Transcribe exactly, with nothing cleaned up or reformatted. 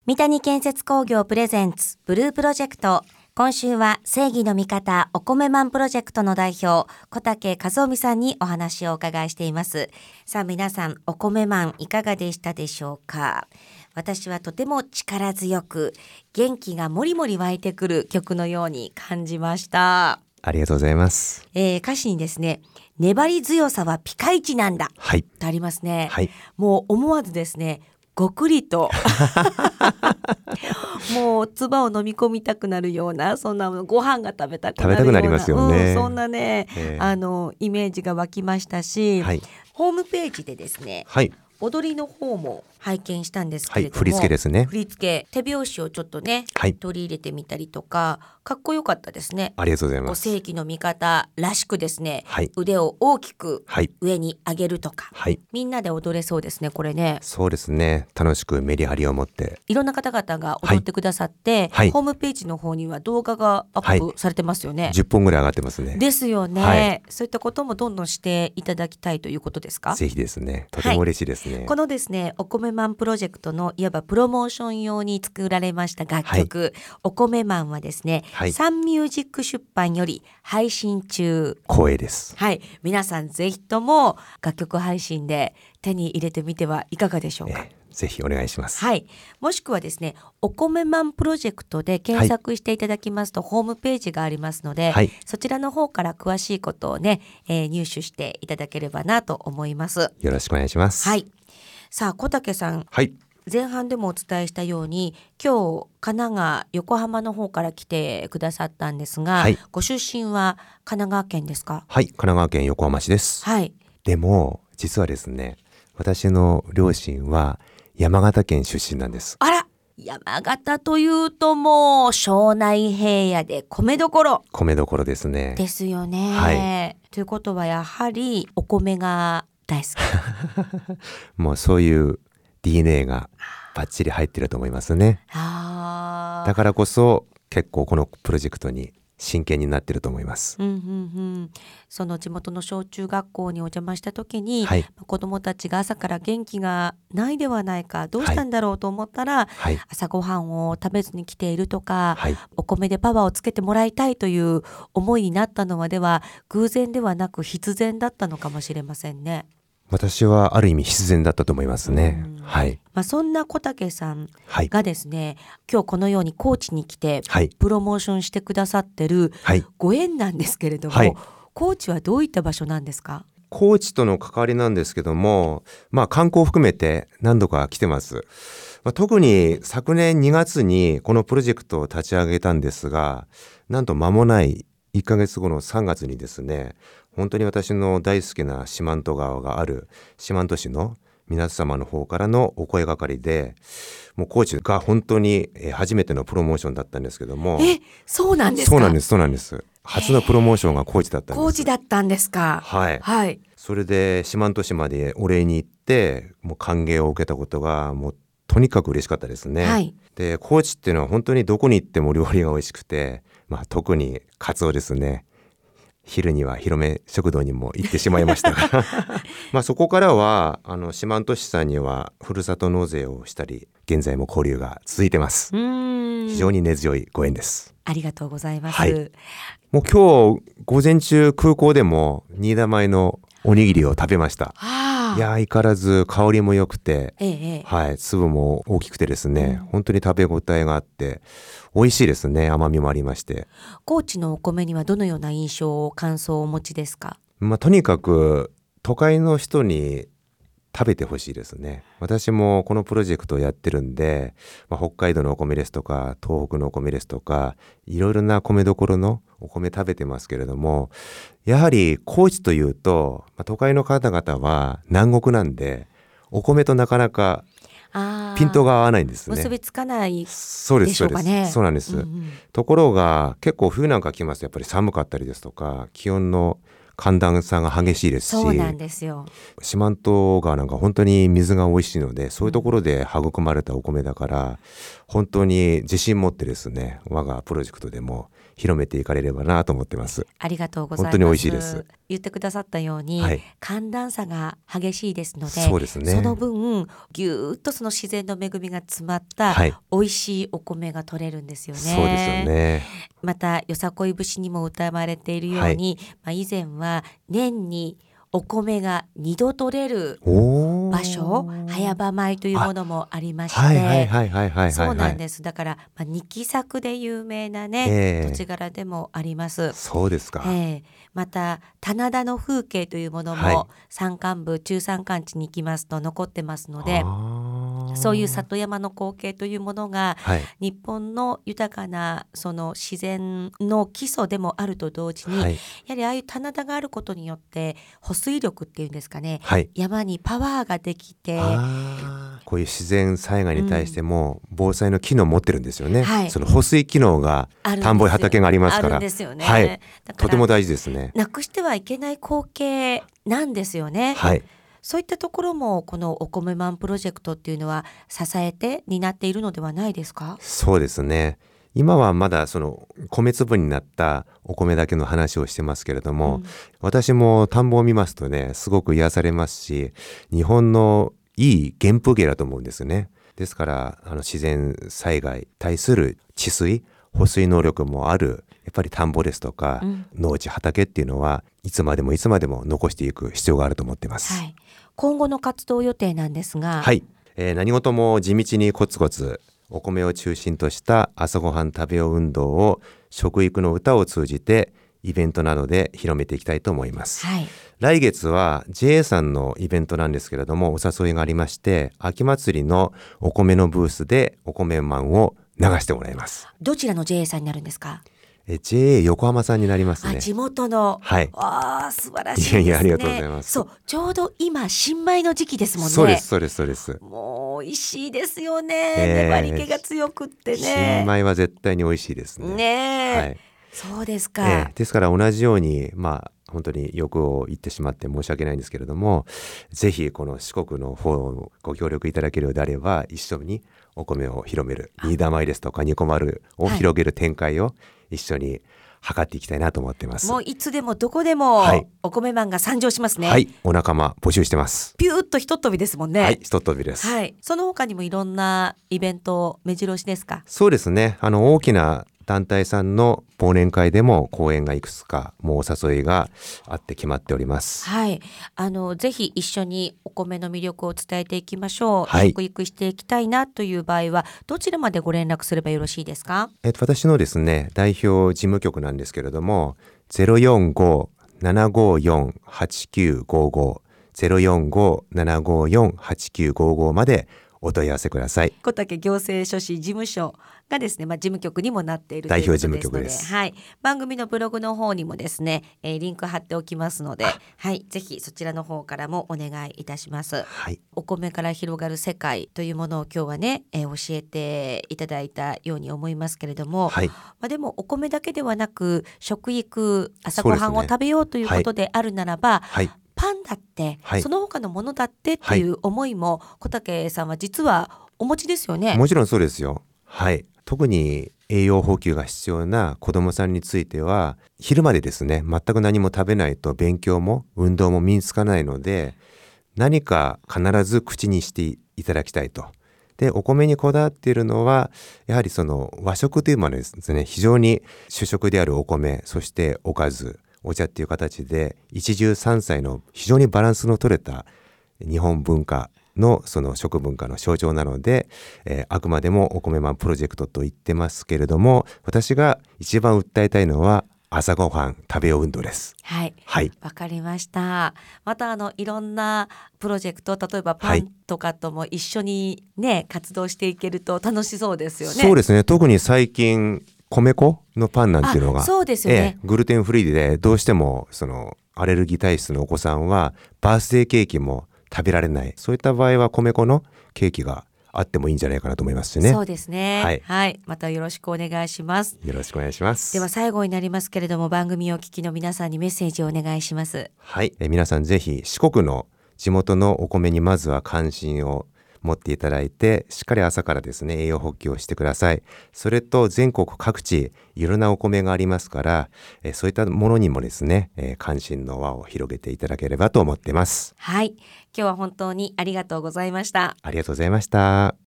三谷建設工業プレゼンツブループロジェクト。今週は正義の味方お米マンプロジェクトの代表小竹和臣さんにお話をお伺いしています。さあ皆さん、お米マンいかがでしたでしょうか。私はとても力強く元気がもりもり湧いてくる曲のように感じました。 ありがとうございます、 えー、歌詞にですね、粘り強さはピカイチなんだ、 はい、 とありますね、 はい、 もう思わずですねごくりともう唾を飲み込みたくなるような、そんなご飯が食べたくなるような、 食べたくなりますよね、 うん、そんなね、 えー、 あのイメージが湧きましたし、 はい、 ホームページでですね、 はい、 踊りの方も拝見したんですけれども、 はい、振り付けですね。 振り付け手拍子をちょっとね、 はい、 取り入れてみたりとか、かっこよかったですね。 ありがとうございます。 正義の味方らしくですね、 はい、 腕を大きくはい上に上げるとか、 はい、 みんなで踊れそうですね。これね、 そうですね、楽しくメリハリを持っていろんな方々が踊ってくださって、 はい、 ホームページの方には動画がアップされてますよね、はい、 じゅっぽんぐらい上がってますね。 ですよね、はい、そういったこともどんどんしていただきたいということですか。 ぜひですね、とても嬉しいですね、 はい、このですねお米マンプロジェクトのいわばプロモーション用に作られました楽曲、はい、お米マンはですね、はい、サンミュージック出版より配信中。 光栄です。 はい、皆さんぜひとも楽曲配信で手に入れてみてはいかがでしょうか。 えーぜひお願いします、 はい、もしくはですねお米マンプロジェクトで検索していただきますと、はい、ホームページがありますので、はい、そちらの方から詳しいことをね、えー、入手していただければなと思います。 よろしくお願いします。 はい、さあ小竹さん、 はい、 前半でもお伝えしたように今日神奈川横浜の方から来てくださったんですが、はい、ご出身は神奈川県ですか。 はい、神奈川県横浜市です、はい、でも実はですね、私の両親は山形県出身なんです。 あら、山形というともう庄内平野で米どころ米どころですね。 ですよね、はい、ということはやはりお米が大好きもうそういう ディーエヌエー がバッチリ入ってると思いますね。 あ、 だからこそ結構このプロジェクトに真剣になってると思います、 うんうんうん、その地元の小中学校にお邪魔した時に、はい、子どもたちが朝から元気がないではないか、どうしたんだろうと思ったら、はい、朝ごはんを食べずに来ているとか、はい、お米でパワーをつけてもらいたいという思いになったのはでは偶然ではなく必然だったのかもしれませんね。 私はある意味必然だったと思いますね、はい、 まあ、そんな小竹さんがですね、はい、今日このように高知に来てプロモーションしてくださってるご縁なんですけれども、はい、高知はどういった場所なんですか。 高知との関わりなんですけども、まあ、観光を含めて何度か来てます、まあ、特に昨年にがつにこのプロジェクトを立ち上げたんですが、なんと間もないいっかげつごのさんがつにですね、本当に私の大好きな四万十川がある四万十市の皆様の方からのお声がかりで、もう高知が本当に初めてのプロモーションだったんですけども。 え、そうなんですか。 そうなんです、そうなんです。初のプロモーションが高知だったんです。 高知だったんですか。 はい、 はい、 それで四万十市までお礼に行ってもう歓迎を受けたことがもうとにかく嬉しかったですね、はい、で高知っていうのは本当にどこに行っても料理が美味しくて、まあ、特にカツオですね。昼には広め食堂にも行ってしまいましたがまあそこからはあの四万十市さんにはふるさと納税をしたり、現在も交流が続いてます。うーん、非常に根強いご縁です。 ありがとうございます、 はい、もう今日午前中空港でも新田米のおにぎりを食べました。いや相変わらず香りも良くて、ええ、はい、粒も大きくてですね、うん、本当に食べ応えがあって美味しいですね。甘みもありまして。 高知のお米にはどのような印象感想をお持ちですか。 まあ、とにかく都会の人に食べてほしいですね。私もこのプロジェクトをやってるんで、まあ、北海道のお米ですとか東北のお米ですとかいろいろな米どころのお米食べてますけれども、やはり高知というと、まあ、都会の方々は南国なんでお米となかなかピントが合わないんですね。 結びつかないでしょうかね。 そうですそうです、そうなんです、うんうん、ところが結構冬なんか来ますとやっぱり寒かったりですとか気温の寒暖差が激しいですし、 そうなんですよ。 四万十川なんか本当に水が美味しいので、そういうところで育まれたお米だから、うん、本当に自信持ってですね、我がプロジェクトでも広めていかれればなと思ってます。 ありがとうございます。 本当に美味しいです。 言ってくださったように、はい、寒暖差が激しいですので、 そうですね、 その分ぎゅーっとその自然の恵みが詰まった美味しいお米が取れるんですよね。 そうですよね。 またよさこい節にも歌われているように、はい、まあ、以前は年にお米が二度取れる場所、早場米というものもありまして、そうなんです。だから、まあ、二期作で有名なね、えー、土地柄でもあります。 そうですか。 えー、また棚田の風景というものも、はい、山間部中山間地に行きますと残ってますので、そういう里山の光景というものが、はい、日本の豊かなその自然の基礎でもあると同時に、はい、やはりああいう棚田があることによって保水力っていうんですかね、はい、山にパワーができて、 こういう自然災害に対しても防災の機能を持ってるんですよね、はい、その保水機能が田んぼや畑がありますから、 あるんですよね、 はい、だからとても大事ですね。 なくしてはいけない光景なんですよね、はい、そういったところもこのお米マンプロジェクトっていうのは支えて担っているのではないですか？ そうですね。今はまだその米粒になったお米だけの話をしてますけれども、うん、私も田んぼを見ますとね、すごく癒されますし、日本のいい原風景だと思うんですね。ですからあの自然災害に対する治水保水能力もあるやっぱり田んぼですとか、うん、農地畑っていうのはいつまでもいつまでも残していく必要があると思っています、はい、 今後の活動予定なんですが、 はい、えー、何事も地道にコツコツお米を中心とした朝ごはん食べよう運動を食育の歌を通じてイベントなどで広めていきたいと思います、はい、来月は ジェーエー さんのイベントなんですけれども、お誘いがありまして、秋祭りのお米のブースでお米マンを流してもらいます。 どちらの ジェーエー さんになるんですか？ え ジェーエー 横浜さんになりますね。 あ、地元の、はい、あー素晴らしいですね。 いやいやありがとうございます。 そう、ちょうど今新米の時期ですもんね。 そうですそうですそうです。 もう美味しいですよね、えー、粘り気が強くってね。 新米は絶対に美味しいですね。 ね、 はい、 そうですか、 えー、ですから同じようにまあ本当に欲を言ってしまって申し訳ないんですけれども、ぜひこの四国の方をご協力いただけるようであれば、一緒にお米を広める、新玉米ですとかニコマルを広げる展開を一緒に図っていきたいなと思ってます。 もういつでもどこでもお米マンが参上しますね。 はい、お仲間募集してます。 ピューッとひと飛びですもんね。 はい、ひと飛びです、 はい、その他にもいろんなイベント目白押しですか？ そうですね、あの大きな団体さんの忘年会でも講演がいくつかもうお誘いがあって決まっております。 はい、あのぜひ一緒にお米の魅力を伝えていきましょう。はい、食育していきたいなという場合はどちらまでご連絡すればよろしいですか？ えっと、私のですね代表事務局なんですけれども ゼロよんご ななごよん はちきゅうごご ゼロよんご ななごよん はちきゅうごごまでお問い合わせください。 小竹行政書士事務所がですね、まあ、事務局にもなっているということですので、代表事務局です、はい、番組のブログの方にもですね、えー、リンク貼っておきますので、はい、ぜひそちらの方からもお願いいたします、はい、お米から広がる世界というものを今日はね、えー、教えていただいたように思いますけれども、はい、まあ、でもお米だけではなく食育朝ごはんを食べようということであるならば、はいはい、パンだって、はい、その他のものだってっていう思いも小竹さんは実はお持ちですよね。 もちろんそうですよ。はい、特に栄養補給が必要な子どもさんについては昼までですね全く何も食べないと勉強も運動も身につかないので、何か必ず口にしていただきたいと。でお米にこだわっているのはやはりその和食というものですね。非常に主食であるお米、そしておかずお茶っていう形で一汁三菜の非常にバランスの取れた日本文化のその食文化の象徴なので、えー、あくまでもお米マンプロジェクトと言ってますけれども、私が一番訴えたいのは朝ごはん食べよう運動です。 はい、 はい、 わかりました。またあのいろんなプロジェクト、例えばパンとかとも一緒にね、活動していけると楽しそうですよね。 そうですね。特に最近米粉のパンなんていうのが、 そうですよね、 ええ、グルテンフリーでどうしてもそのアレルギー体質のお子さんはバースデーケーキも食べられない、そういった場合は米粉のケーキがあってもいいんじゃないかなと思いますしね。 そうですね、 はい、 はい、またよろしくお願いします。 よろしくお願いします。 では最後になりますけれども、番組をお聞きの皆さんにメッセージをお願いします。 はい、え皆さんぜひ四国の地元のお米にまずは関心を持っていただいて、しっかり朝からですね栄養補給をしてください。それと全国各地いろんなお米がありますから、えそういったものにもですね、え関心の輪を広げていただければと思っています。 はい、今日は本当にありがとうございました。 ありがとうございました。